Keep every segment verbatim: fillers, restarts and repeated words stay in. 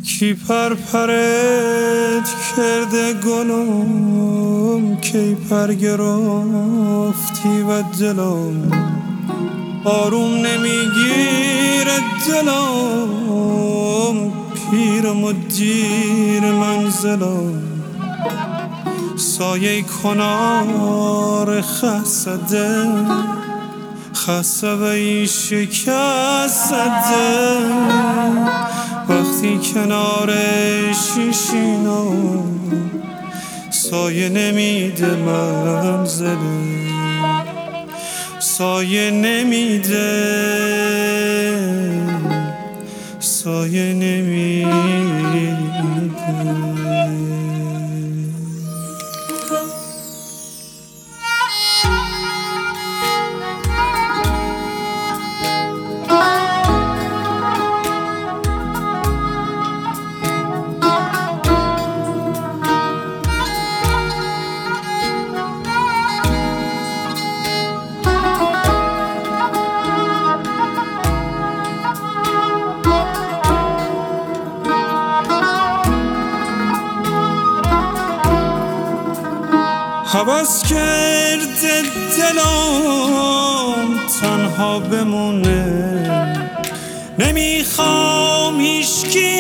کی پرپرت کرده گلم، کی پر گرفتی و دلم آروم نمیگیره دلم، پیرم و دیر منزلم سایه کنار خسده خسته شکسته وقتی کنارش شیشینم سایه نمیده منزله سایه نمیده سایه نمیده. هوس کرده دلم تنها بمونه، نمیخوام هیچکی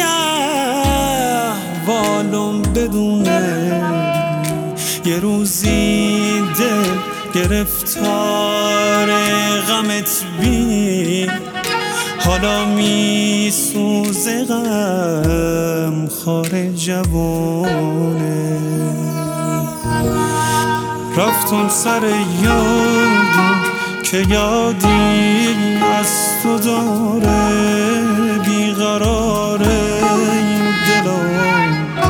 احوالم بدونه، یه روزی دل گرفتار غمت بی حالا میسوزه غم خار جوونه، رفتم سر یادم که یادی از تو داره، بیقراره این دلم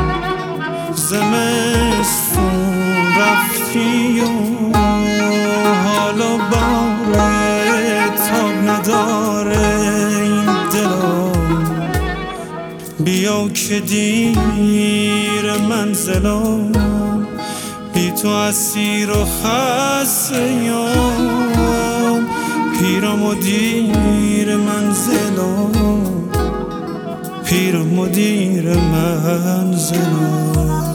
زمستون رفتی و حالا باره تاب نداره این دلم، بیا که دیر منزلم بی تو اسیر و خسته‌ام، پیرم و دیر منزلم پیرم و دیر منزلم.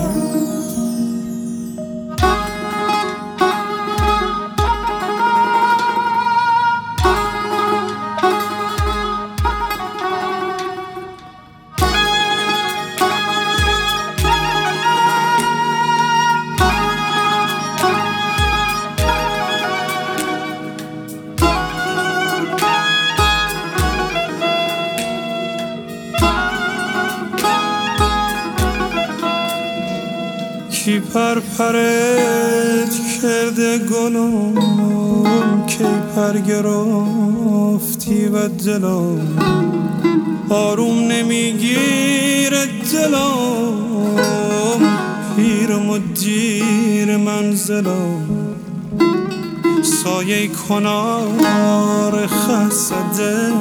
کی پرپرت کرده گلم، کی پر گرفتی و دلم آروم نمیگیره دلم، پیرم و دیر منزلم سایه کنار خسته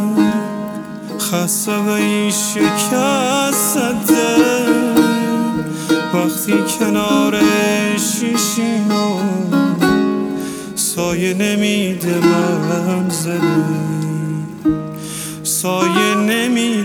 خسته شکسته وقتی کنارش شیشینم سایه نمیده منزله سایه نمیده